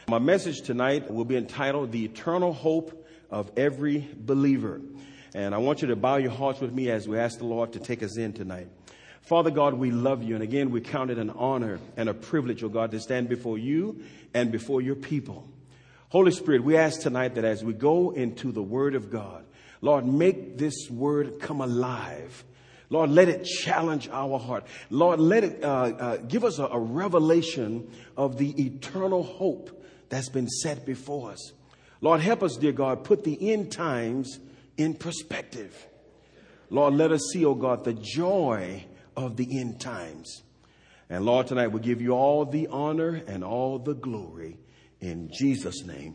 My message tonight will be entitled, The Eternal Hope of Every Believer. And I want you to bow your hearts with me as we ask the Lord to take us in tonight. Father God, we love you. And again, we count it an honor and a privilege, oh God, to stand before you and before your people. Holy Spirit, we ask tonight that as we go into the Word of God, Lord, make this Word come alive. Lord, let it challenge our heart. Lord, let it give us a revelation of the eternal hope that's been set before us. Lord, help us, dear God, put the end times in perspective. Lord, let us see, oh God, the joy of the end times. And Lord, tonight we give you all the honor and all the glory in Jesus' name.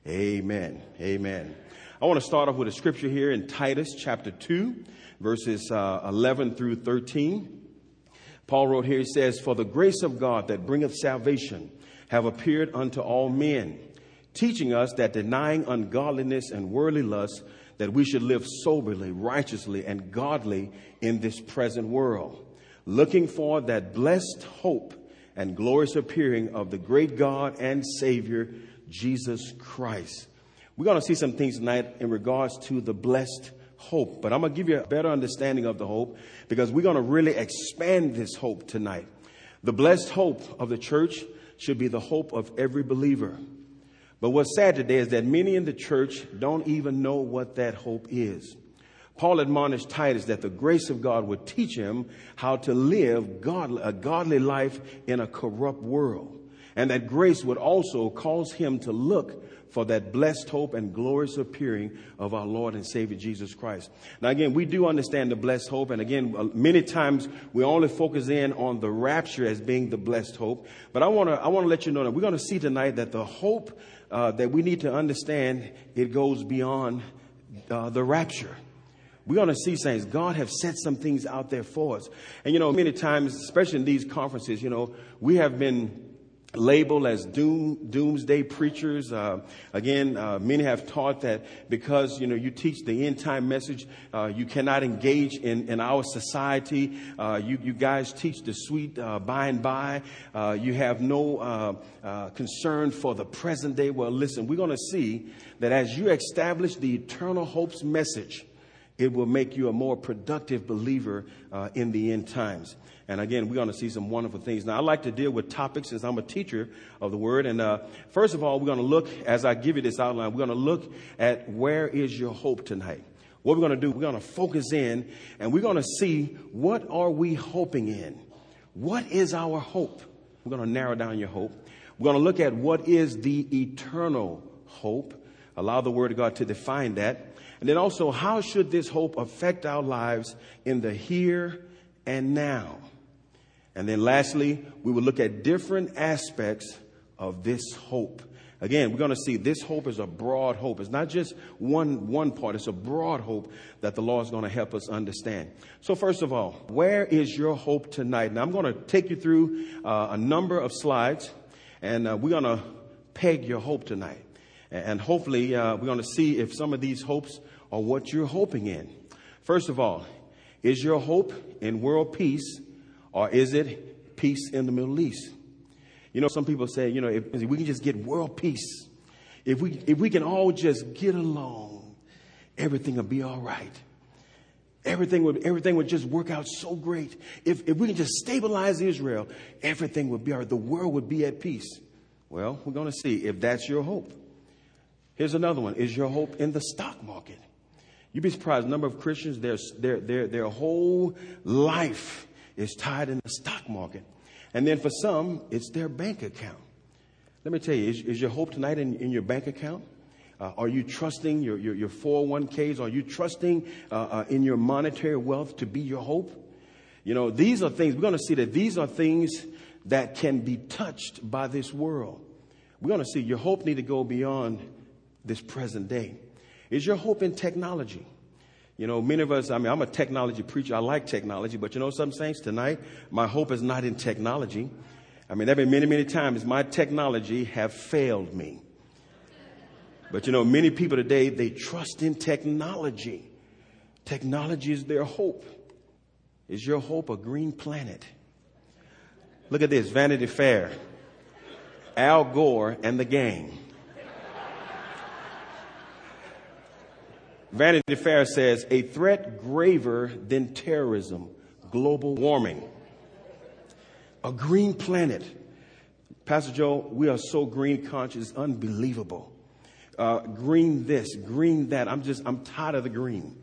Amen. Amen. I want to start off with a scripture here in Titus chapter 2, verses 11 through 13. Paul wrote here, he says, "For the grace of God that bringeth salvation have appeared unto all men, teaching us that denying ungodliness and worldly lust, that we should live soberly, righteously, and godly in this present world, looking for that blessed hope and glorious appearing of the great God and Savior, Jesus Christ." We're going to see some things tonight in regards to the blessed hope, but I'm going to give you a better understanding of the hope because we're going to really expand this hope tonight. The blessed hope of the church should be the hope of every believer. But what's sad today is that many in the church don't even know what that hope is. Paul admonished Titus that the grace of God would teach him how to live a godly life in a corrupt world. And that grace would also cause him to look for that blessed hope and glorious appearing of our Lord and Savior Jesus Christ. Now, again, we do understand the blessed hope. And again, many times we only focus in on the rapture as being the blessed hope. But I want to let you know that we're going to see tonight that the hope that we need to understand, it goes beyond the rapture. We're going to see things. God have set some things out there for us. And, many times, especially in these conferences, we have been labeled as doomsday preachers. Many have taught that because, you teach the end time message, you cannot engage in our society. You guys teach the sweet by and by. You have no concern for the present day. Well, listen, we're going to see that as you establish the eternal hope's message, it will make you a more productive believer in the end times. And again, we're going to see some wonderful things. Now, I like to deal with topics as I'm a teacher of the Word. And first of all, we're going to look, as I give you this outline, we're going to look at where is your hope tonight. What we're going to do, we're going to focus in and we're going to see what are we hoping in. What is our hope? We're going to narrow down your hope. We're going to look at what is the eternal hope. Allow the Word of God to define that. And then also, how should this hope affect our lives in the here and now? And then lastly, we will look at different aspects of this hope. Again, we're going to see this hope is a broad hope. It's not just one part. It's a broad hope that the Lord is going to help us understand. So first of all, where is your hope tonight? Now, I'm going to take you through a number of slides, and we're going to peg your hope tonight. And hopefully, we're going to see if some of these hopes are what you're hoping in. First of all, is your hope in world peace, or is it peace in the Middle East? Some people say, if we can just get world peace, if we can all just get along, everything will be all right. Everything would just work out so great. If we can just stabilize Israel, everything would be all right. The world would be at peace. Well, we're going to see if that's your hope. Here's another one. Is your hope in the stock market? You'd be surprised. A number of Christians, their whole life is tied in the stock market. And then for some, it's their bank account. Let me tell you, is your hope tonight in your bank account? Are you trusting your 401ks? Are you trusting in your monetary wealth to be your hope? These are things, we're going to see that these are things that can be touched by this world. We're going to see your hope need to go beyond this present day. Is your hope in technology? Many of us, I'm a technology preacher. I like technology, but some saints tonight, my hope is not in technology. There have been many, many times my technology have failed me. But many people today, they trust in technology. Technology is their hope. Is your hope a green planet? Look at this, Vanity Fair. Al Gore and the gang. Vanity Fair says, a threat graver than terrorism, global warming. A green planet. Pastor Joe, we are so green conscious, it's unbelievable. Green this, green that. I'm tired of the green.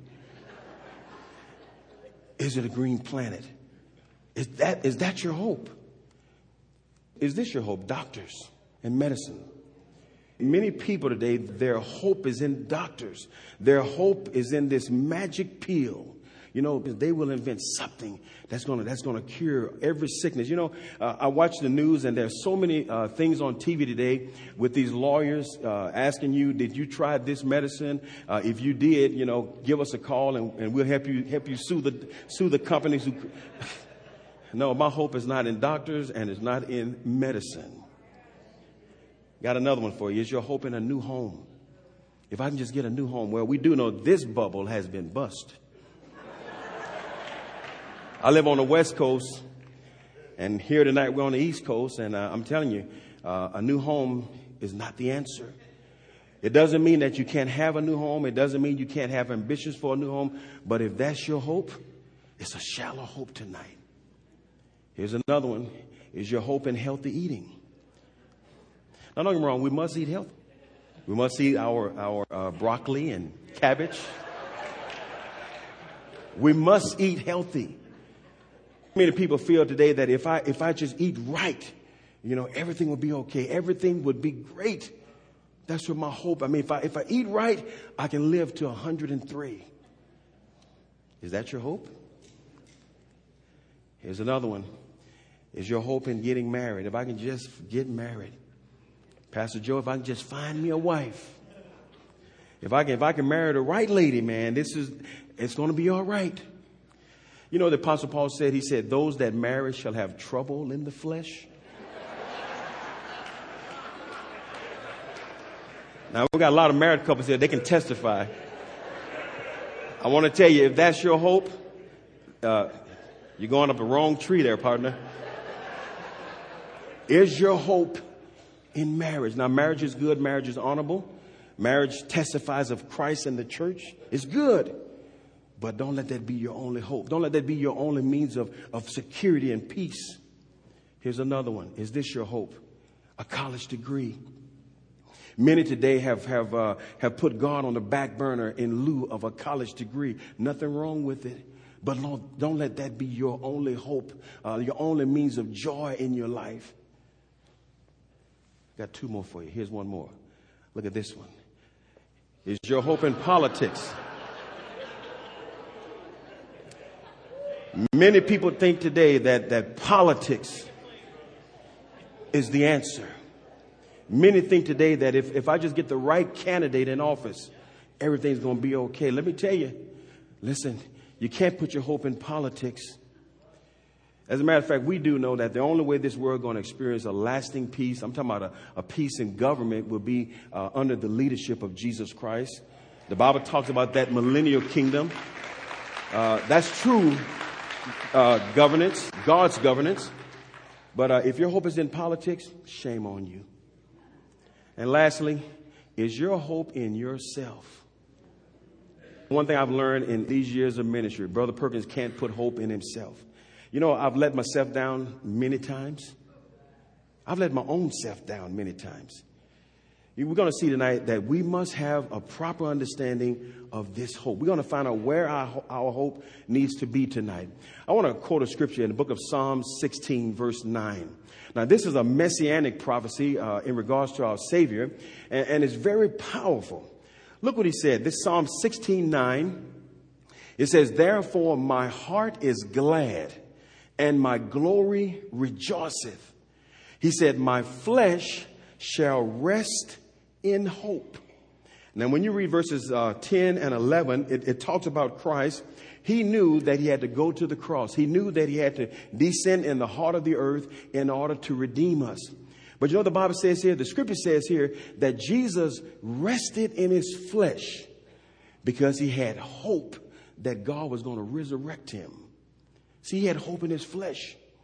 Is it a green planet? Is that your hope? Is this your hope? Doctors and medicine. Many people today, their hope is in doctors. Their hope is in this magic pill. You know, they will invent something that's going to cure every sickness. You know, I watch the news, and there's so many things on TV today with these lawyers asking you, did you try this medicine? If you did, you know, give us a call, and we'll help you sue the companies who. No, my hope is not in doctors, and it's not in medicine. Got another one for you. Is your hope in a new home? If I can just get a new home. Well, we do know this bubble has been bust. I live on the West Coast, and here tonight we're on the East Coast, and I'm telling you, a new home is not the answer. It doesn't mean that you can't have a new home. It doesn't mean you can't have ambitions for a new home. But if that's your hope, it's a shallow hope tonight. Here's another one. Is your hope in healthy eating? Now, don't get me wrong. We must eat healthy. We must eat our broccoli and cabbage. We must eat healthy. Many people feel today that if I just eat right, you know, everything will be okay. Everything would be great. That's what my hope. I mean, if I eat right, I can live to 103. Is that your hope? Here's another one. Is your hope in getting married? If I can just get married. Pastor Joe, if I can just find me a wife. If I can marry the right lady, man, it's going to be all right. You know, the Apostle Paul said, he said, those that marry shall have trouble in the flesh. Now, we've got a lot of married couples here. They can testify. I want to tell you, if that's your hope, you're going up the wrong tree there, partner. Is your hope in marriage? Now, marriage is good. Marriage is honorable. Marriage testifies of Christ and the church. It's good. But don't let that be your only hope. Don't let that be your only means of security and peace. Here's another one. Is this your hope? A college degree. Many today have put God on the back burner in lieu of a college degree. Nothing wrong with it. But Lord, don't let that be your only hope, your only means of joy in your life. Got two more for you. Here's one more. Look at this one. Is your hope in politics? Many people think today that politics is the answer. Many think today that if I just get the right candidate in office, everything's going to be okay. Let me tell you, listen, you can't put your hope in politics. As a matter of fact, we do know that the only way this world is going to experience a lasting peace, I'm talking about a peace in government, will be under the leadership of Jesus Christ. The Bible talks about that millennial kingdom. That's true governance, God's governance. But if your hope is in politics, shame on you. And lastly, is your hope in yourself? One thing I've learned in these years of ministry, Brother Perkins can't put hope in himself. You know, I've let myself down many times. I've let my own self down many times. We're going to see tonight that we must have a proper understanding of this hope. We're going to find out where our hope needs to be tonight. I want to quote a scripture in the book of Psalms 16, verse 9. Now, this is a messianic prophecy in regards to our Savior, and it's very powerful. Look what he said. This Psalm 16:9. It says, therefore my heart is glad and my glory rejoiceth. He said, my flesh shall rest in hope. Now, when you read verses 10 and 11, it talks about Christ. He knew that he had to go to the cross. He knew that he had to descend in the heart of the earth in order to redeem us. But you know what the Bible says here? The scripture says here that Jesus rested in his flesh because he had hope that God was going to resurrect him. See, he had hope in his flesh.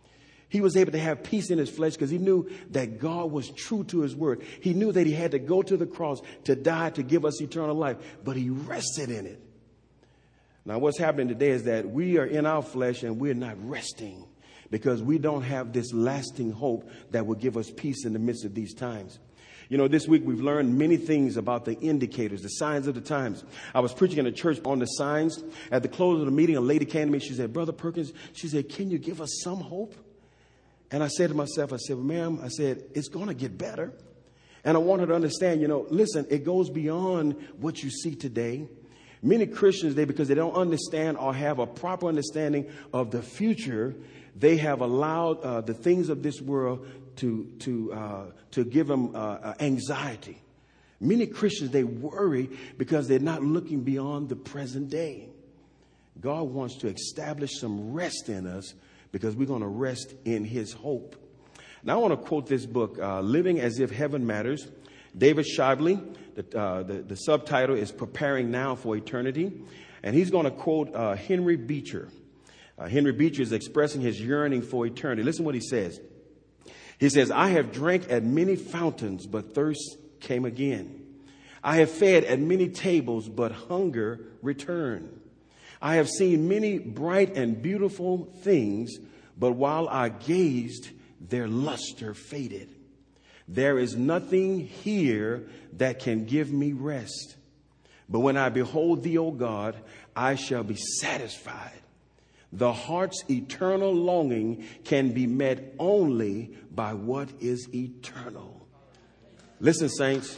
He was able to have peace in his flesh because he knew that God was true to his word. He knew that he had to go to the cross to die to give us eternal life, but he rested in it. Now, what's happening today is that we are in our flesh and we're not resting because we don't have this lasting hope that will give us peace in the midst of these times. You know, this week we've learned many things about the indicators, the signs of the times. I was preaching in a church on the signs. At the close of the meeting, a lady came to me. She said, Brother Perkins, she said, can you give us some hope? And I said to myself, I said, well, ma'am, I said, it's going to get better. And I want her to understand, you know, listen, it goes beyond what you see today. Many Christians, because they don't understand or have a proper understanding of the future, they have allowed the things of this world to give them anxiety. Many Christians, they worry because they're not looking beyond the present day. God wants to establish some rest in us because we're going to rest in his hope. Now, I want to quote this book, Living as If Heaven Matters. David Shibley, the subtitle is Preparing Now for Eternity. And he's going to quote Henry Beecher. Henry Beecher is expressing his yearning for eternity. Listen what he says. He says, I have drank at many fountains, but thirst came again. I have fed at many tables, but hunger returned. I have seen many bright and beautiful things, but while I gazed, their luster faded. There is nothing here that can give me rest. But when I behold thee, O God, I shall be satisfied. The heart's eternal longing can be met only by what is eternal. Listen, saints,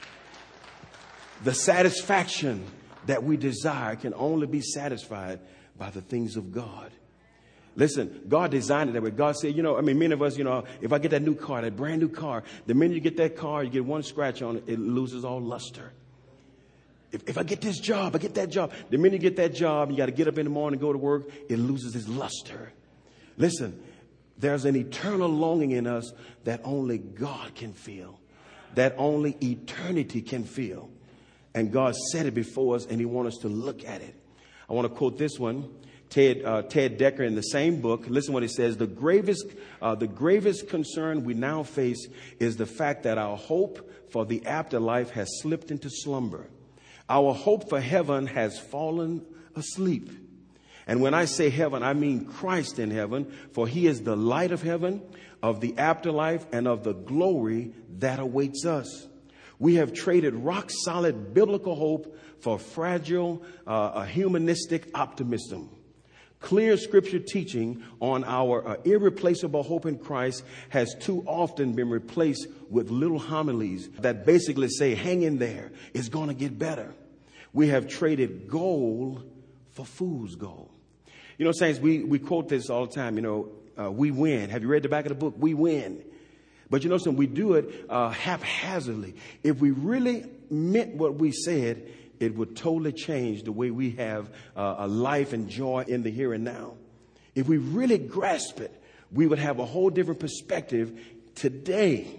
the satisfaction that we desire can only be satisfied by the things of God. Listen, God designed it that way. God said, many of us, if I get that new car, that brand new car, the minute you get that car, you get one scratch on it, it loses all luster. If I get this job, I get that job. The minute you get that job, you got to get up in the morning and go to work, it loses its luster. Listen, there's an eternal longing in us that only God can feel, that only eternity can feel. And God set it before us, and he wants us to look at it. I want to quote this one, Ted Decker, in the same book. Listen what he says. The gravest concern we now face is the fact that our hope for the afterlife has slipped into slumber. Our hope for heaven has fallen asleep. And when I say heaven, I mean Christ in heaven, for he is the light of heaven, of the afterlife, and of the glory that awaits us. We have traded rock-solid biblical hope for fragile, humanistic optimism. Clear scripture teaching on our irreplaceable hope in Christ has too often been replaced with little homilies that basically say, hang in there, it's going to get better. We have traded gold for fool's gold. Saints, we quote this all the time, we win. Have you read the back of the book? We win. But we do it haphazardly. If we really meant what we said, it would totally change the way we have a life and joy in the here and now. If we really grasp it, we would have a whole different perspective today.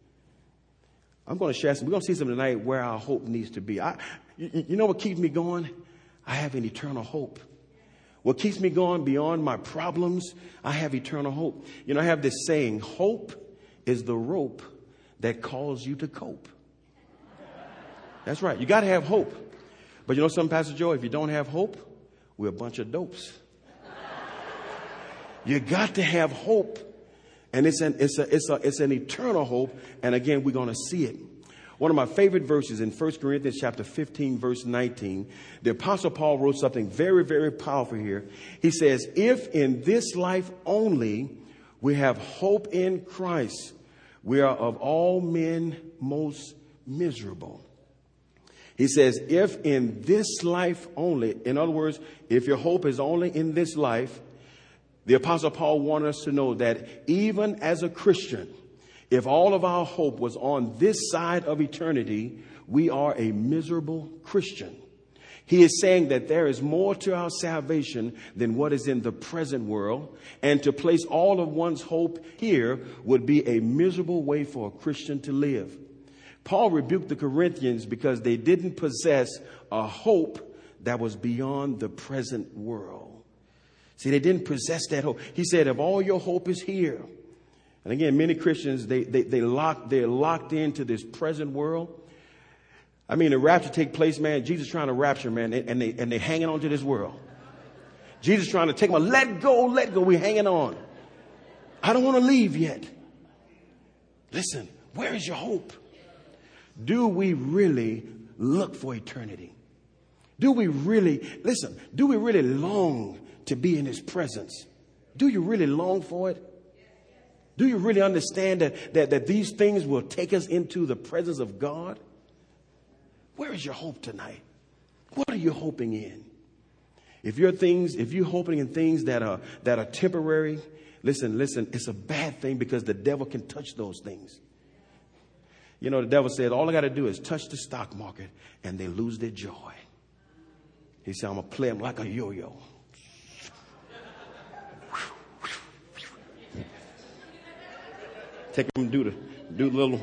I'm going to share some. We're going to see something tonight where our hope needs to be. You know what keeps me going? I have an eternal hope. What keeps me going beyond my problems, I have eternal hope. I have this saying, hope is the rope that calls you to cope. That's right. You got to have hope. But something, Pastor Joe, if you don't have hope, we're a bunch of dopes. You got to have hope. And it's an eternal hope. And again, we're going to see it. One of my favorite verses in 1 Corinthians chapter 15, verse 19, the Apostle Paul wrote something very, very powerful here. He says, if in this life only we have hope in Christ, we are of all men most miserable. He says, if in this life only, in other words, if your hope is only in this life, the Apostle Paul wanted us to know that even as a Christian, if all of our hope was on this side of eternity, we are a miserable Christian. He is saying that there is more to our salvation than what is in the present world. And to place all of one's hope here would be a miserable way for a Christian to live. Paul rebuked the Corinthians because they didn't possess a hope that was beyond the present world. See, they didn't possess that hope. He said, if all your hope is here. And again, many Christians, they're locked into this present world. I mean, the rapture take place, man. Jesus trying to rapture, man, and they hanging on to this world. Jesus trying to take them, let go. We're hanging on. I don't want to leave yet. Listen, where is your hope? Do we really look for eternity? Do we really long to be in his presence? Do you really long for it? Do you really understand that these things will take us into the presence of God? Where is your hope tonight? What are you hoping in? If you're hoping in things that are temporary, listen, it's a bad thing because the devil can touch those things. You know, the devil said, all I got to do is touch the stock market and they lose their joy. He said, I'm going to play them like a yo-yo. Take them do the little.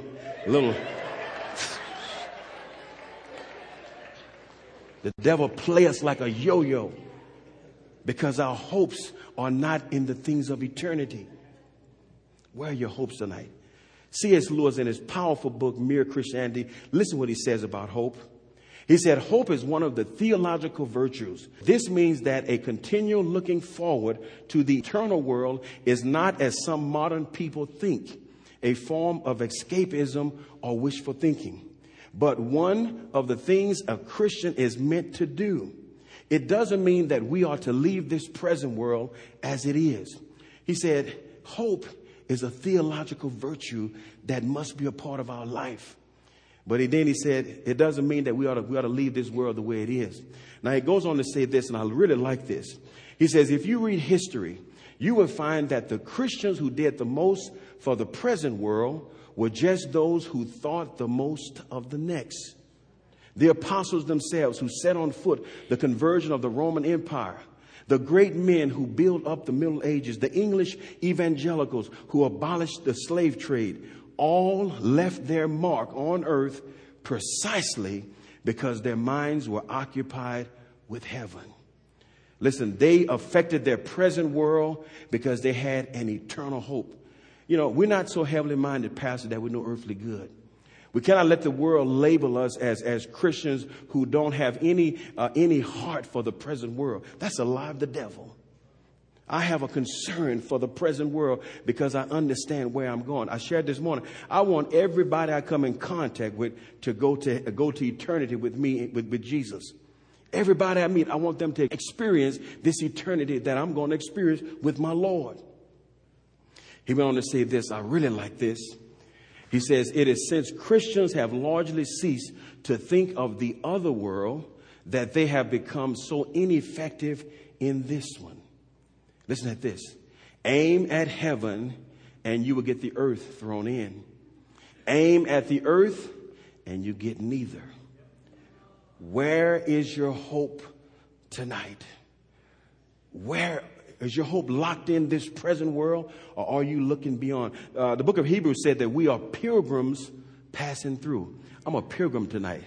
The devil play us like a yo-yo because our hopes are not in the things of eternity. Where are your hopes tonight? C.S. Lewis, in his powerful book, Mere Christianity, listen what he says about hope. He said, hope is one of the theological virtues. This means that a continual looking forward to the eternal world is not, as some modern people think, a form of escapism or wishful thinking, but one of the things a Christian is meant to do. It doesn't mean that we are to leave this present world as it is. He said, hope is a theological virtue that must be a part of our life. But then he said, it doesn't mean that we ought to leave this world the way it is. Now, he goes on to say this, and I really like this. He says, if you read history, you will find that the Christians who did the most for the present world were just those who thought the most of the next. The apostles themselves who set on foot the conversion of the Roman Empire, the great men who built up the Middle Ages, the English evangelicals who abolished the slave trade, all left their mark on earth precisely because their minds were occupied with heaven. Listen, they affected their present world because they had an eternal hope. You know, we're not so heavenly minded, Pastor, that we know earthly good. We cannot let the world label us as Christians who don't have any heart for the present world. That's a lie of the devil. I have a concern for the present world because I understand where I'm going. I shared this morning. I want everybody I come in contact with to go to eternity with me, with Jesus. Everybody I meet, I want them to experience this eternity that I'm going to experience with my Lord. He went on to say this. I really like this. He says, it is since Christians have largely ceased to think of the other world that they have become so ineffective in this one. Listen at this. Aim at heaven and you will get the earth thrown in. Aim at the earth and you get neither. Where is your hope tonight? Where is your hope locked in this present world, or are you looking beyond? The book of Hebrews said that we are pilgrims passing through. I'm a pilgrim tonight.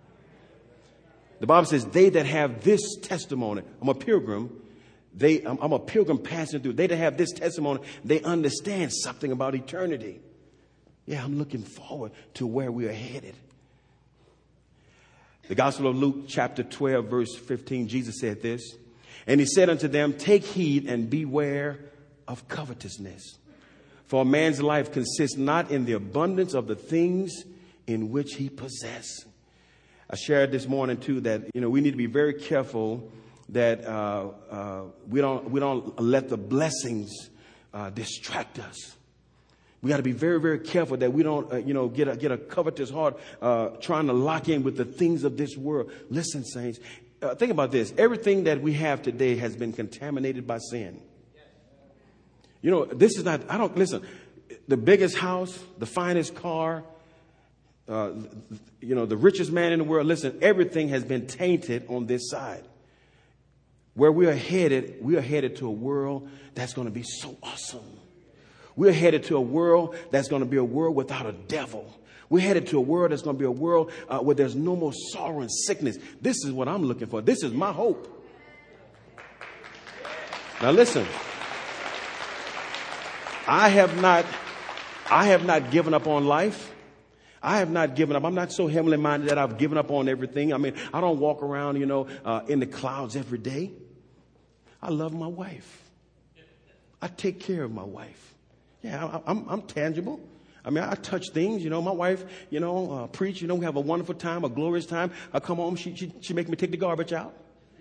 The Bible says they that have this testimony, I'm a pilgrim. I'm a pilgrim passing through. They that have this testimony, they understand something about eternity. Yeah, I'm looking forward to where we are headed. The Gospel of Luke, chapter 12, verse 15, Jesus said this. And he said unto them, take heed and beware of covetousness. For a man's life consists not in the abundance of the things in which he possesses. I shared this morning, too, that, we need to be very careful that we don't let the blessings distract us. We got to be very, very careful that we don't, get a covetous heart trying to lock in with the things of this world. Listen, saints, think about this. Everything that we have today has been contaminated by sin. This is not, listen, the biggest house, the finest car, the richest man in the world. Listen, everything has been tainted on this side. Where we are headed to a world that's going to be so awesome. We're headed to a world that's going to be a world without a devil. We're headed to a world that's going to be a world where there's no more sorrow and sickness. This is what I'm looking for. This is my hope. Now listen, I have not given up on life. I have not given up. I'm not so heavenly minded that I've given up on everything. I mean, I don't walk around, in the clouds every day. I love my wife. I take care of my wife. Yeah, I'm tangible. I mean, I touch things. My wife, preach. We have a wonderful time, a glorious time. I come home, she make me take the garbage out.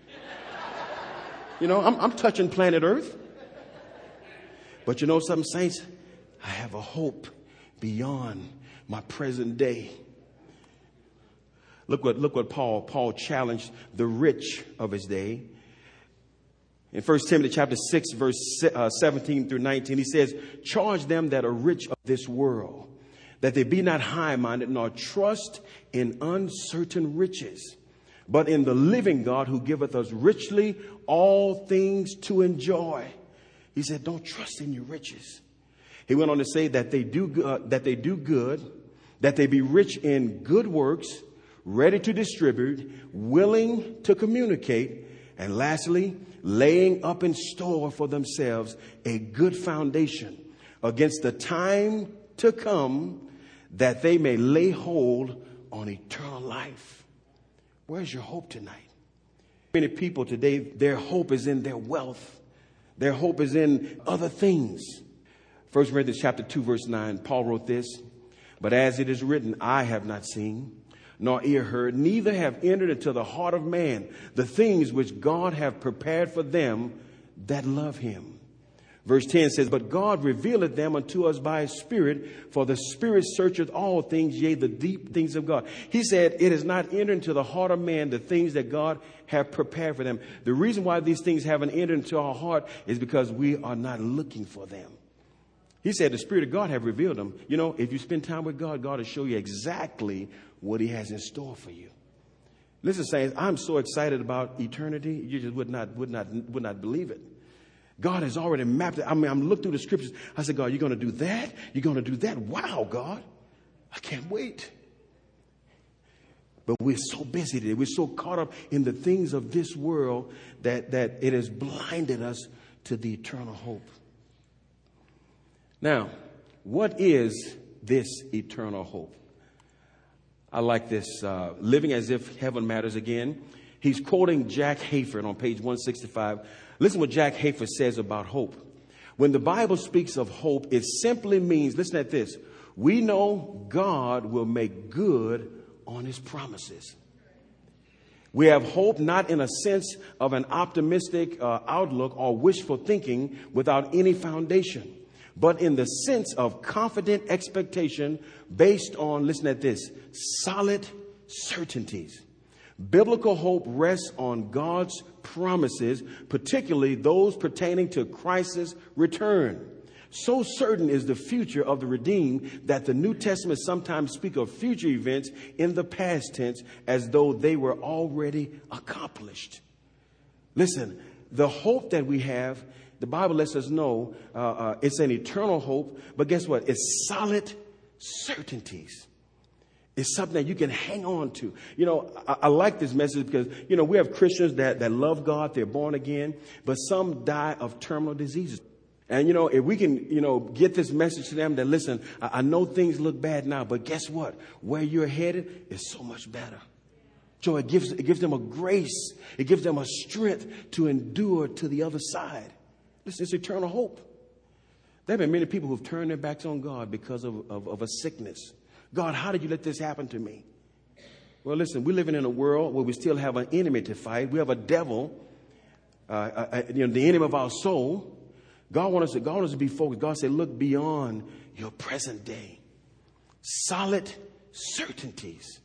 I'm touching planet Earth. But something, saints, I have a hope beyond my present day. Look what Paul challenged the rich of his day. In 1 Timothy chapter 6, verse 17 through 19, he says, charge them that are rich of this world, that they be not high-minded, nor trust in uncertain riches, but in the living God who giveth us richly all things to enjoy. He said, don't trust in your riches. He went on to say that they do good, that they be rich in good works, ready to distribute, willing to communicate, and lastly, laying up in store for themselves a good foundation against the time to come, that they may lay hold on eternal life. Where's your hope tonight? Many people today, their hope is in their wealth. Their hope is in other things. 1 Corinthians chapter 2, verse 9, Paul wrote this, but as it is written, I have not seen, nor ear heard, neither have entered into the heart of man the things which God hath prepared for them that love him. Verse 10 says, but God revealeth them unto us by his Spirit, for the Spirit searcheth all things, yea, the deep things of God. He said, it is not entered into the heart of man the things that God hath prepared for them. The reason why these things haven't entered into our heart is because we are not looking for them. He said the Spirit of God have revealed them. If you spend time with God, God will show you exactly what he has in store for you. Listen, saints, I'm so excited about eternity. You just would not believe it. God has already mapped it. I mean, I'm looking through the scriptures. I said, God, you're going to do that? You're going to do that? Wow, God. I can't wait. But we're so busy today. We're so caught up in the things of this world that it has blinded us to the eternal hope. Now, what is this eternal hope? I like this, Living as If Heaven Matters again. He's quoting Jack Hayford on page 165. Listen what Jack Hayford says about hope. When the Bible speaks of hope, it simply means, listen at this, we know God will make good on his promises. We have hope not in a sense of an optimistic outlook or wishful thinking without any foundation, but in the sense of confident expectation based on, listen at this, solid certainties. Biblical hope rests on God's promises, particularly those pertaining to Christ's return. So certain is the future of the redeemed that the New Testament sometimes speaks of future events in the past tense as though they were already accomplished. Listen, the hope that we have, the Bible lets us know it's an eternal hope, but guess what? It's solid certainties. It's something that you can hang on to. I like this message because, we have Christians that love God, they're born again, but some die of terminal diseases. And, if we can, get this message to them that, listen, I know things look bad now, but guess what? Where you're headed is so much better. So it gives them a grace. It gives them a strength to endure to the other side. Listen, it's eternal hope. There have been many people who've turned their backs on God because of a sickness. God, how did you let this happen to me? Well, listen, we're living in a world where we still have an enemy to fight. We have a devil, the enemy of our soul. God wants us to be focused. God said, look beyond your present day. Solid certainties.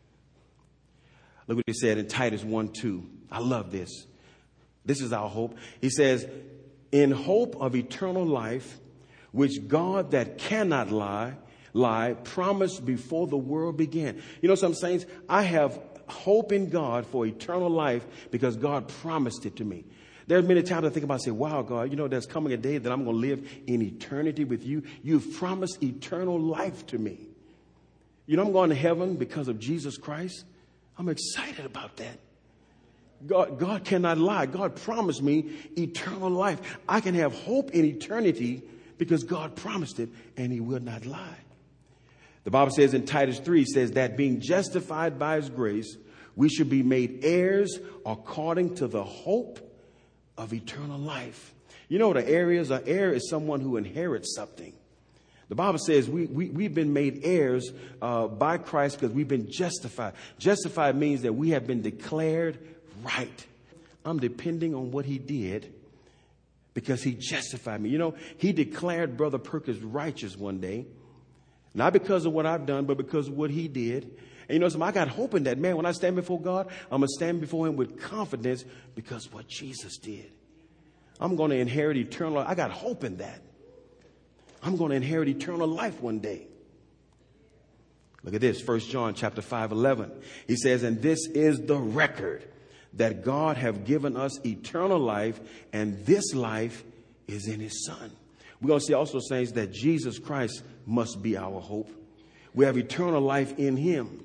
Look what he said in Titus 1:2. I love this. This is our hope. He says, in hope of eternal life, which God that cannot lie promised before the world began. Some saints, I have hope in God for eternal life because God promised it to me. There's many times I think about, say, wow, God, there's coming a day that I'm going to live in eternity with you. You've promised eternal life to me. I'm going to heaven because of Jesus Christ. I'm excited about that. God cannot lie. God promised me eternal life. I can have hope in eternity because God promised it, and he will not lie. The Bible says in Titus 3, says that being justified by his grace, we should be made heirs according to the hope of eternal life. You know what an heir is? An heir is someone who inherits something. The Bible says we've been made heirs by Christ because we've been justified. Justified means that we have been declared right. I'm depending on what he did because he justified me. You know, he declared Brother Perkins righteous one day. Not because of what I've done, but because of what he did. And you know, so I got hope in that. Man, when I stand before God, I'm going to stand before him with confidence because of what Jesus did. I'm going to inherit eternal life. I got hope in that. I'm going to inherit eternal life one day. Look at this, 1 John chapter 5:11. He says, and this is the record that God have given us eternal life, and this life is in his Son. We're going to see also, saints, that Jesus Christ must be our hope. We have eternal life in him.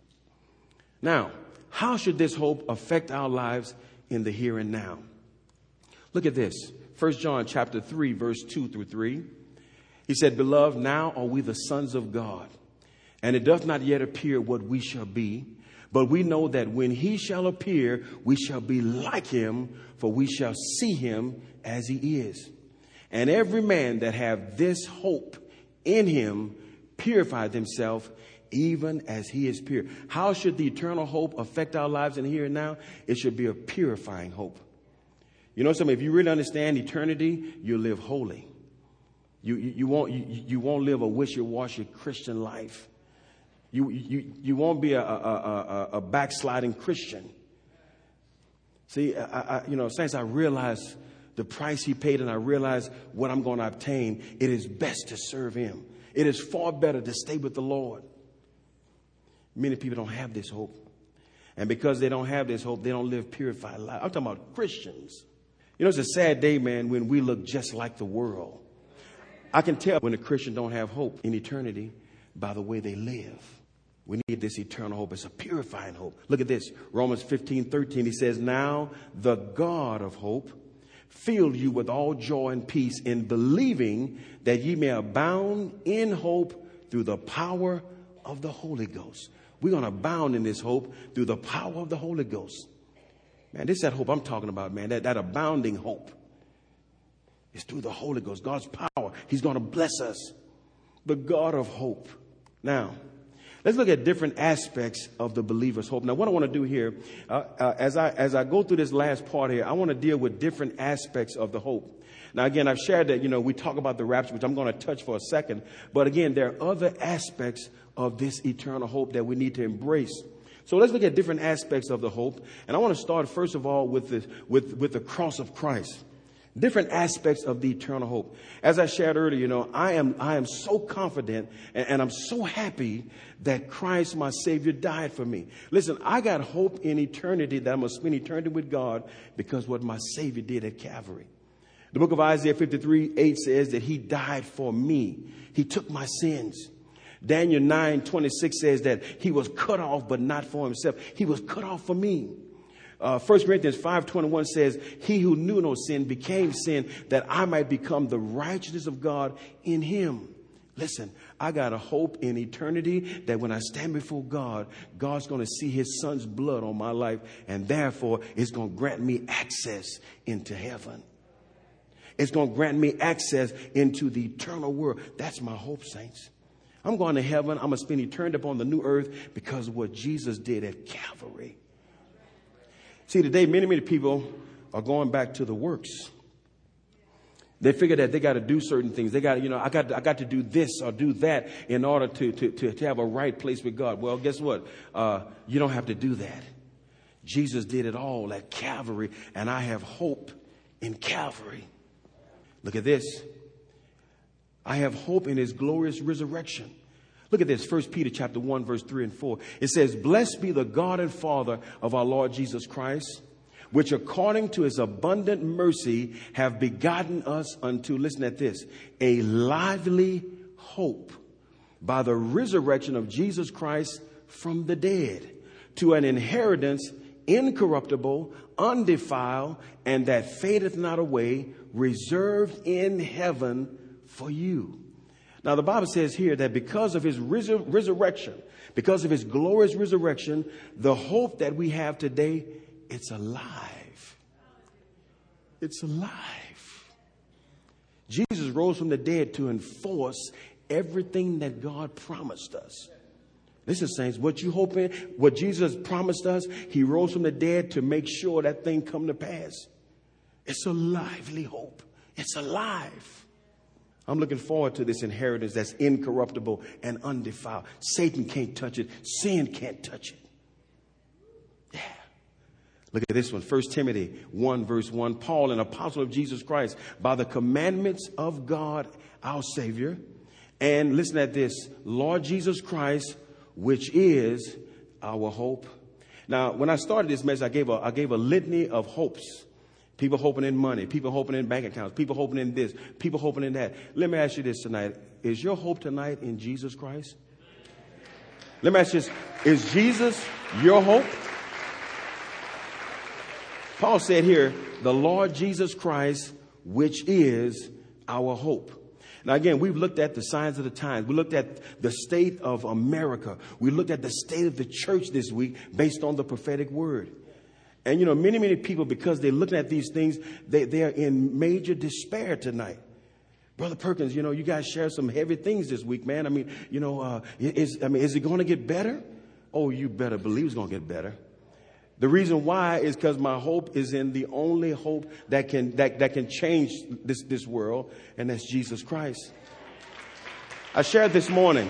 Now, how should this hope affect our lives in the here and now? Look at this. 1 John chapter 3, verse 2 through 3. He said, beloved, now are we the sons of God, and it doth not yet appear what we shall be. But we know that when he shall appear, we shall be like him, for we shall see him as he is. And every man that have this hope in him purified himself even as he is pure. How should the eternal hope affect our lives in the here and now? It should be a purifying hope. You know something? If you really understand eternity, you'll live holy. You won't live a wishy-washy Christian life. You won't be a backsliding Christian. See, since I realize the price he paid and I realize what I'm going to obtain, it is best to serve him. It is far better to stay with the Lord. Many people don't have this hope. And because they don't have this hope, they don't live purified life. I'm talking about Christians. You know, it's a sad day, man, when we look just like the world. I can tell when a Christian don't have hope in eternity by the way they live. We need this eternal hope. It's a purifying hope. Look at this. Romans 15:13. He says, now the God of hope fill you with all joy and peace in believing that ye may abound in hope through the power of the Holy Ghost. We're going to abound in this hope through the power of the Holy Ghost. Man, this is that hope I'm talking about, man. That abounding hope is through the Holy Ghost. God's power. He's going to bless us. The God of hope. Now, let's look at different aspects of the believer's hope. Now, what I want to do here, as I go through this last part here, I want to deal with different aspects of the hope. Now, again, I've shared that, we talk about the rapture, which I'm going to touch for a second. But again, there are other aspects of this eternal hope that we need to embrace. So let's look at different aspects of the hope. And I want to start, first of all, with the cross of Christ. Different aspects of the eternal hope. As I shared earlier, I am so confident and I'm so happy that Christ, my Savior, died for me. Listen, I got hope in eternity that I'm going to spend eternity with God because what my Savior did at Calvary. The book of Isaiah 53:8 says that he died for me. He took my sins. Daniel 9:26 says that he was cut off, but not for himself. He was cut off for me. 1 Corinthians 5:21 says, he who knew no sin became sin that I might become the righteousness of God in him. Listen, I got a hope in eternity that when I stand before God, God's going to see his son's blood on my life. And therefore, it's going to grant me access into heaven. It's going to grant me access into the eternal world. That's my hope, saints. I'm going to heaven. I'm going to spend eternity upon the new earth because of what Jesus did at Calvary. See, today, many people are going back to the works. They figure that they got to do certain things. They got, I got to do this or do that in order to have a right place with God. Well, guess what? You don't have to do that. Jesus did it all at Calvary, and I have hope in Calvary. Look at this. I have hope in his glorious resurrection. Look at this, 1 Peter chapter 1, verse 3 and 4. It says, blessed be the God and Father of our Lord Jesus Christ, which according to his abundant mercy have begotten us unto, listen at this, a lively hope by the resurrection of Jesus Christ from the dead, to an inheritance incorruptible, undefiled, and that fadeth not away, reserved in heaven for you. Now, the Bible says here that because of his resurrection, because of his glorious resurrection, the hope that we have today, it's alive. It's alive. Jesus rose from the dead to enforce everything that God promised us. Listen, saints, what you hope in, what Jesus promised us, he rose from the dead to make sure that thing come to pass. It's a lively hope. It's alive. I'm looking forward to this inheritance that's incorruptible and undefiled. Satan can't touch it. Sin can't touch it. Yeah. Look at this one. 1 Timothy 1 verse 1. Paul, an apostle of Jesus Christ, by the commandments of God, our Savior. And listen at this. Lord Jesus Christ, which is our hope. Now, when I started this message, I gave a litany of hopes. People hoping in money, people hoping in bank accounts, people hoping in this, people hoping in that. Let me ask you this tonight. Is your hope tonight in Jesus Christ? Let me ask you this. Is Jesus your hope? Paul said here, the Lord Jesus Christ, which is our hope. Now, again, we've looked at the signs of the times. We looked at the state of America. We looked at the state of the church this week based on the prophetic word. And, you know, many people, because they're looking at these things, they are in major despair tonight. Brother Perkins, you know, you guys share some heavy things this week, man. I mean, you know, is it going to get better? Oh, you better believe it's going to get better. The reason why is because my hope is in the only hope that can change this world, and that's Jesus Christ. I shared this morning.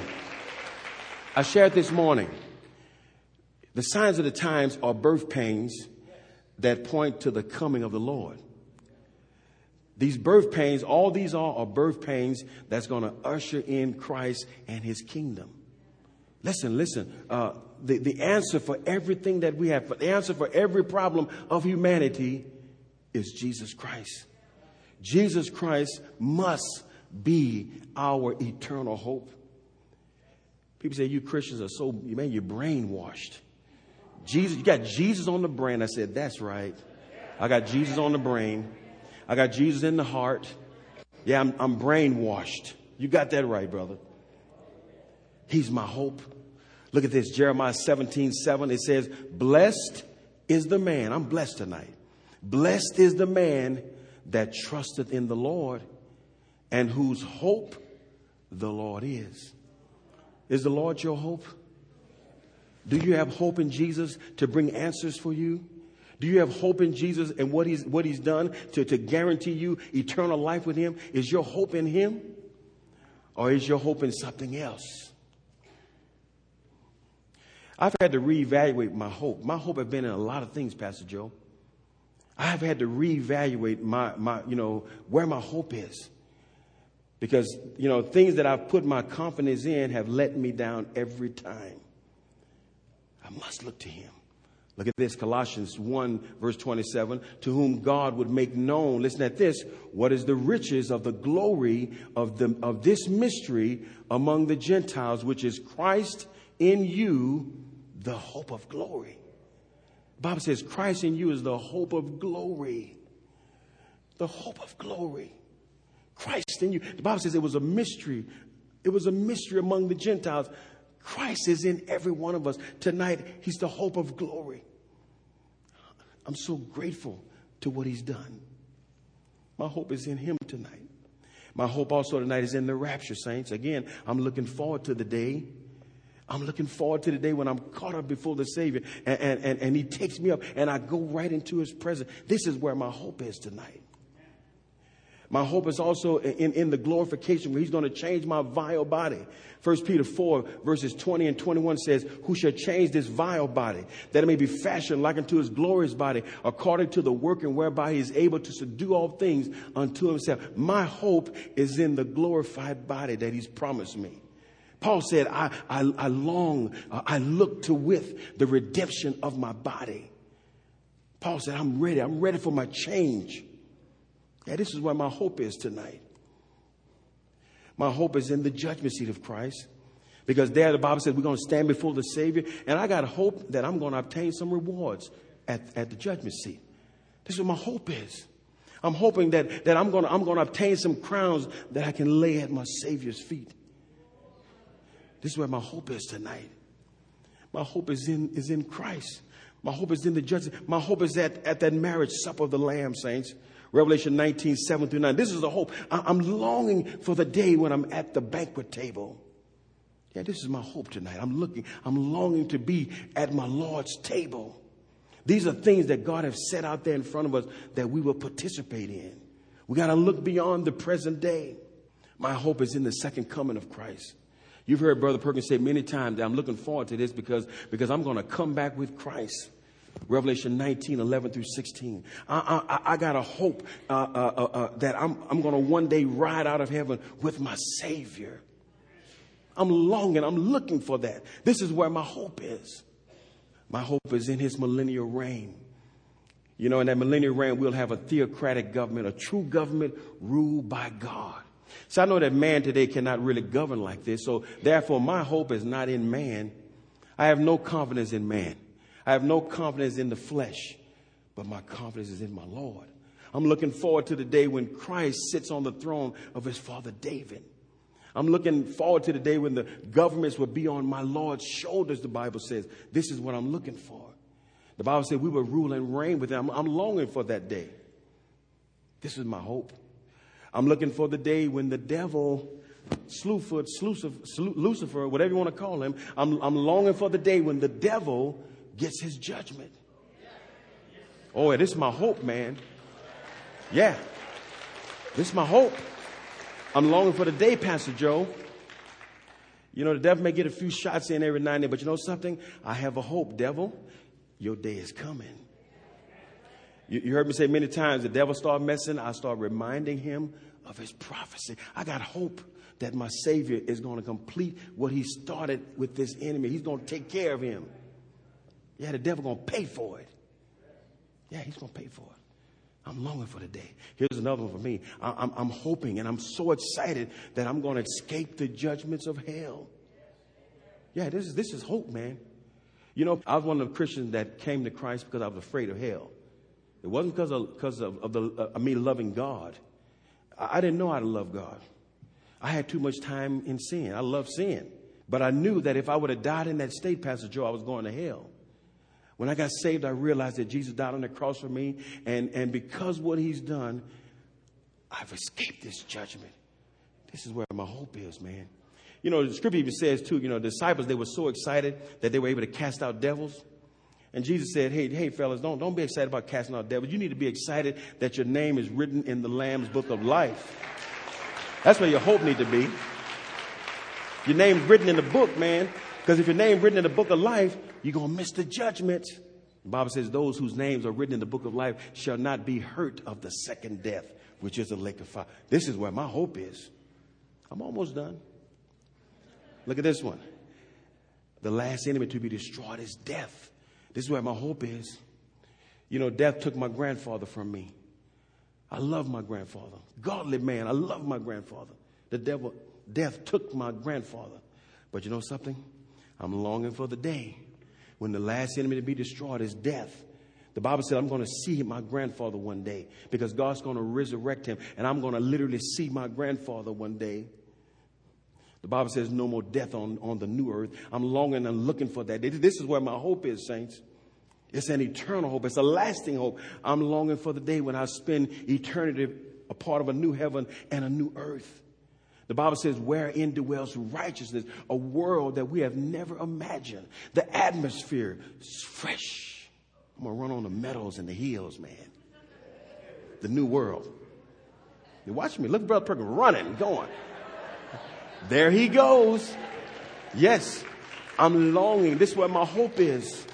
The signs of the times are birth pains that point to the coming of the Lord. These birth pains, all these are birth pains that's going to usher in Christ and his kingdom. Listen. The answer for everything that we have, the answer for every problem of humanity is Jesus Christ. Jesus Christ must be our eternal hope. People say you Christians are so, man, you're brainwashed. Jesus, you got Jesus on the brain. I said, that's right. I got Jesus on the brain. I got Jesus in the heart. Yeah, I'm brainwashed. You got that right, brother. He's my hope. Look at this, Jeremiah 17:7. It says, blessed is the man. I'm blessed tonight. Blessed is the man that trusteth in the Lord and whose hope the Lord is. Is the Lord your hope? Do you have hope in Jesus to bring answers for you? Do you have hope in Jesus and what he's done to guarantee you eternal life with him? Is your hope in him? Or is your hope in something else? I've had to reevaluate my hope. My hope has been in a lot of things, Pastor Joe. I've had to reevaluate my where my hope is. Because, things that I've put my confidence in have let me down every time. I must look to him. Look at this, Colossians 1, verse 27, to whom God would make known, listen at this, what is the riches of the glory of this mystery among the Gentiles, which is Christ in you, the hope of glory. The Bible says Christ in you is the hope of glory. The hope of glory. Christ in you. The Bible says it was a mystery. It was a mystery among the Gentiles. Christ is in every one of us. Tonight, he's the hope of glory. I'm so grateful to what he's done. My hope is in him tonight. My hope also tonight is in the rapture, saints. Again, I'm looking forward to the day. I'm looking forward to the day when I'm caught up before the Savior and he takes me up and I go right into his presence. This is where my hope is tonight. My hope is also in the glorification where he's going to change my vile body. 1 Peter 4 verses 20 and 21 says, who shall change this vile body, that it may be fashioned like unto his glorious body, according to the working whereby he is able to subdue all things unto himself. My hope is in the glorified body that he's promised me. Paul said, I look to with the redemption of my body. Paul said, I'm ready for my change. Yeah, this is where my hope is tonight. My hope is in the judgment seat of Christ. Because there the Bible says we're going to stand before the Savior. And I got hope that I'm going to obtain some rewards. at the judgment seat. This is what my hope is. I'm hoping that I'm going to obtain some crowns that I can lay at my Savior's feet. This is where my hope is tonight. My hope is in Christ. My hope is in the judgment. My hope is at that marriage supper of the Lamb, saints. Revelation 19, 7 through 9. This is the hope. I'm longing for the day when I'm at the banquet table. Yeah, this is my hope tonight. I'm longing to be at my Lord's table. These are things that God has set out there in front of us that we will participate in. We got to look beyond the present day. My hope is in the second coming of Christ. You've heard Brother Perkins say many times that I'm looking forward to this because I'm going to come back with Christ. Revelation 19, 11 through 16. I got a hope that I'm going to one day ride out of heaven with my Savior. I'm longing. I'm looking for that. This is where my hope is. My hope is in his millennial reign. You know, in that millennial reign, we'll have a theocratic government, a true government ruled by God. So I know that man today cannot really govern like this. So therefore, my hope is not in man. I have no confidence in man. I have no confidence in the flesh, but my confidence is in my Lord. I'm looking forward to the day when Christ sits on the throne of his father David. I'm looking forward to the day when the governments will be on my Lord's shoulders, the Bible says. This is what I'm looking for. The Bible said we will rule and reign with him. I'm longing for that day. This is my hope. I'm looking for the day when the devil, Lucifer, whatever you want to call him, I'm longing for the day when the devil gets his judgment. Oh, this is my hope, man. Yeah, this is my hope. I'm longing for the day, Pastor Joe. You know, the devil may get a few shots in every now and then, but you know something? I have a hope, devil. Your day is coming. You heard me say many times, the devil start messing, I start reminding him of his prophecy. I got hope that my Savior is going to complete what he started with this enemy. He's going to take care of him. Yeah, the devil going to pay for it. Yeah, he's going to pay for it. I'm longing for the day. Here's another one for me. I'm hoping and I'm so excited that I'm going to escape the judgments of hell. Yeah, this is hope, man. You know, I was one of the Christians that came to Christ because I was afraid of hell. It wasn't because of me loving God. I didn't know how to love God. I had too much time in sin. I love sin. But I knew that if I would have died in that state, Pastor Joe, I was going to hell. When I got saved, I realized that Jesus died on the cross for me. And because what he's done, I've escaped this judgment. This is where my hope is, man. You know, the scripture even says, too, you know, the disciples, they were so excited that they were able to cast out devils. And Jesus said, hey, fellas, don't be excited about casting out devils. You need to be excited that your name is written in the Lamb's book of life. That's where your hope needs to be. Your name's written in the book, man. Because if your name's written in the book of life, you're going to miss the judgment. The Bible says those whose names are written in the book of life shall not be hurt of the second death, which is the lake of fire. This is where my hope is. I'm almost done. Look at this one. The last enemy to be destroyed is death. This is where my hope is. You know, death took my grandfather from me. I love my grandfather. Godly man. I love my grandfather. Death took my grandfather. But you know something? I'm longing for the day when the last enemy to be destroyed is death. The Bible said I'm going to see my grandfather one day because God's going to resurrect him. And I'm going to literally see my grandfather one day. The Bible says no more death on the new earth. I'm longing and looking for that. This is where my hope is, saints. It's an eternal hope. It's a lasting hope. I'm longing for the day when I spend eternity a part of a new heaven and a new earth. The Bible says wherein dwells righteousness, a world that we have never imagined. The atmosphere is fresh. I'm going to run on the meadows and the hills, man. The new world. You watch me. Look at Brother Perkins running, going. There he goes. Yes, I'm longing. This is where my hope is.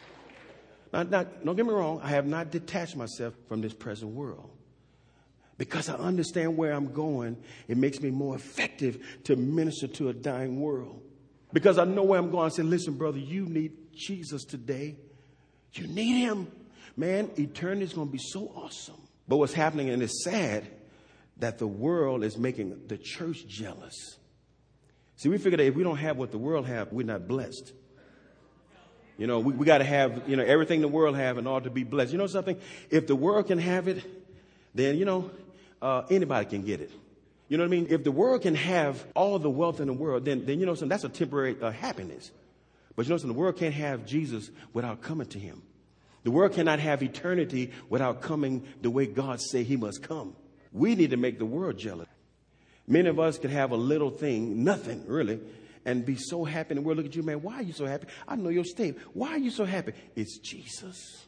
Now, don't get me wrong. I have not detached myself from this present world. Because I understand where I'm going, it makes me more effective to minister to a dying world. Because I know where I'm going. I say, listen, brother, you need Jesus today. You need him. Man, eternity is going to be so awesome. But what's happening, and it's sad, that the world is making the church jealous. See, we figure that if we don't have what the world have, we're not blessed. You know, we got to have, everything the world have in order to be blessed. You know something? If the world can have it, then, anybody can get it. You know what I mean? If the world can have all the wealth in the world, then something, that's a temporary happiness. But something, the world can't have Jesus without coming to him. The world cannot have eternity without coming the way God said he must come. We need to make the world jealous. Many of us could have a little thing, nothing really, and be so happy in the world. Look at you, man. Why are you so happy? I know your state. Why are you so happy? It's Jesus.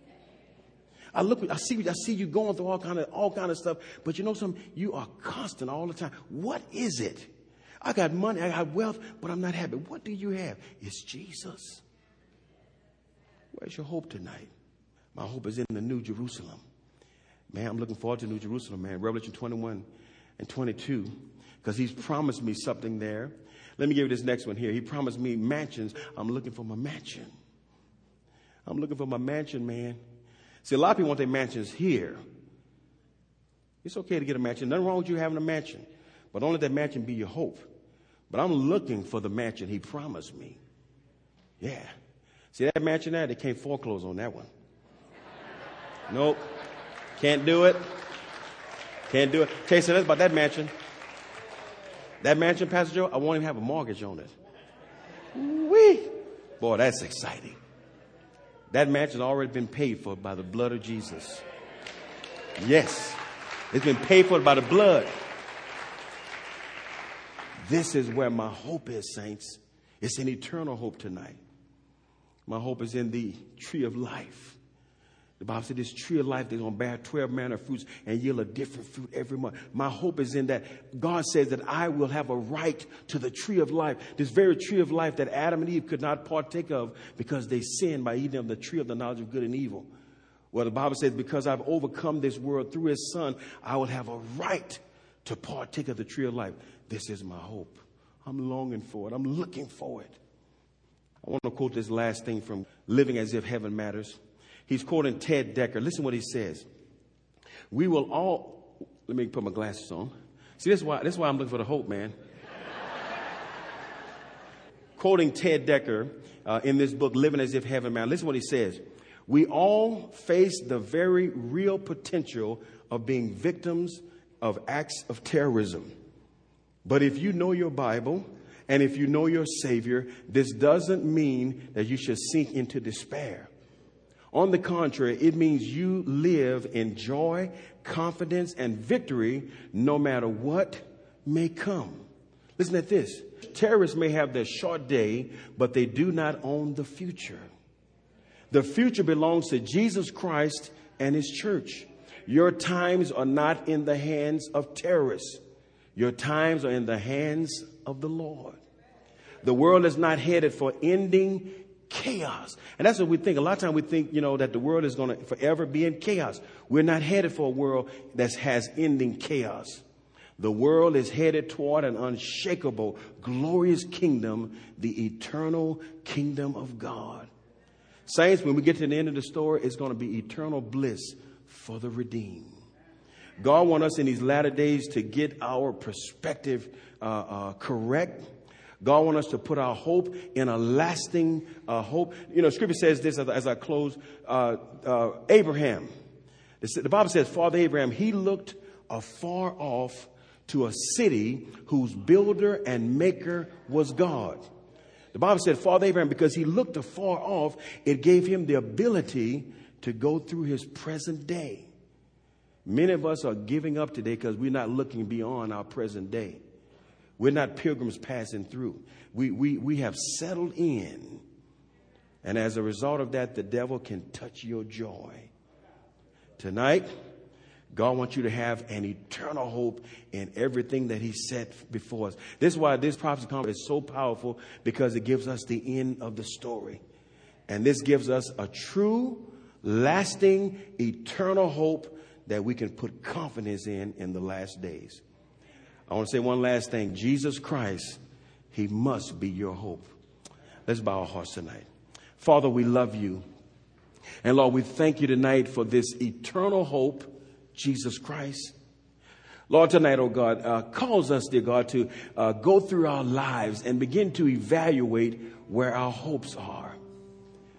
I see you going through all kind of stuff, but you know something? You are constant all the time. What is it? I got money, I got wealth, but I'm not happy. What do you have? It's Jesus. Where's your hope tonight? My hope is in the New Jerusalem. Man, I'm looking forward to New Jerusalem, man. Revelation 21 and 22, because he's promised me something there. Let me give you this next one here. He promised me mansions. I'm looking for my mansion. I'm looking for my mansion, man. See, a lot of people want their mansions here. It's okay to get a mansion. Nothing wrong with you having a mansion. But don't let that mansion be your hope. But I'm looking for the mansion he promised me. Yeah. See that mansion there? They can't foreclose on that one. Nope. Can't do it. Can't do it. Okay, so that's about that mansion. That mansion, Pastor Joe, I won't even have a mortgage on it. Whee! Boy, that's exciting. That mansion's already been paid for by the blood of Jesus. Yes. It's been paid for by the blood. This is where my hope is, saints. It's an eternal hope tonight. My hope is in the tree of life. The Bible said this tree of life, they're going to bear 12 manner of fruits and yield a different fruit every month. My hope is in that God says that I will have a right to the tree of life. This very tree of life that Adam and Eve could not partake of because they sinned by eating of the tree of the knowledge of good and evil. Well, the Bible says because I've overcome this world through his son, I will have a right to partake of the tree of life. This is my hope. I'm longing for it. I'm looking for it. I want to quote this last thing from Living as If Heaven Matters. He's quoting Ted Decker. Listen what he says. We will all, let me put my glasses on. See, this is why I'm looking for the hope, man. Quoting Ted Decker in this book, Living as If Heaven Matters. Listen what he says. We all face the very real potential of being victims of acts of terrorism. But if you know your Bible and if you know your Savior, this doesn't mean that you should sink into despair. On the contrary, it means you live in joy, confidence, and victory no matter what may come. Listen at this. Terrorists may have their short day, but they do not own the future. The future belongs to Jesus Christ and his church. Your times are not in the hands of terrorists. Your times are in the hands of the Lord. The world is not headed for ending chaos. And that's what we think. A lot of times we think, that the world is going to forever be in chaos. We're not headed for a world that has ending chaos. The world is headed toward an unshakable, glorious kingdom, the eternal kingdom of God. Saints, when we get to the end of the story, it's going to be eternal bliss for the redeemed. God wants us in these latter days to get our perspective correct. God wants us to put our hope in a lasting hope. Scripture says this as I close. Abraham, the Bible says, Father Abraham, he looked afar off to a city whose builder and maker was God. The Bible said, Father Abraham, because he looked afar off, it gave him the ability to go through his present day. Many of us are giving up today because we're not looking beyond our present day. We're not pilgrims passing through. We have settled in. And as a result of that, the devil can touch your joy. Tonight, God wants you to have an eternal hope in everything that he set before us. This is why this prophecy conference is so powerful, because it gives us the end of the story. And this gives us a true, lasting, eternal hope that we can put confidence in the last days. I want to say one last thing. Jesus Christ, he must be your hope. Let's bow our hearts tonight. Father, we love you. And Lord, we thank you tonight for this eternal hope, Jesus Christ. Lord, tonight, oh God, cause us, dear God, to go through our lives and begin to evaluate where our hopes are.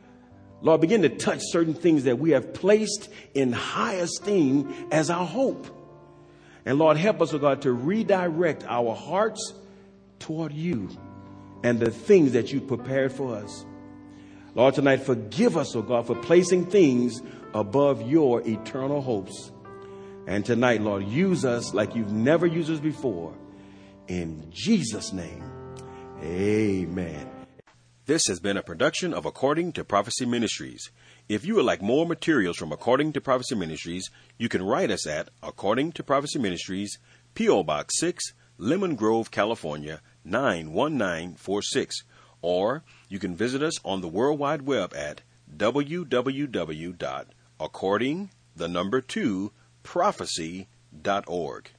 Lord, begin to touch certain things that we have placed in high esteem as our hope. And Lord, help us, oh God, to redirect our hearts toward you and the things that you prepared for us. Lord, tonight, forgive us, oh God, for placing things above your eternal hopes. And tonight, Lord, use us like you've never used us before. In Jesus' name, amen. This has been a production of According to Prophecy Ministries. If you would like more materials from According to Prophecy Ministries, you can write us at According to Prophecy Ministries, P.O. Box 6, Lemon Grove, California, 91946. Or you can visit us on the World Wide Web at www.according2prophecy.org.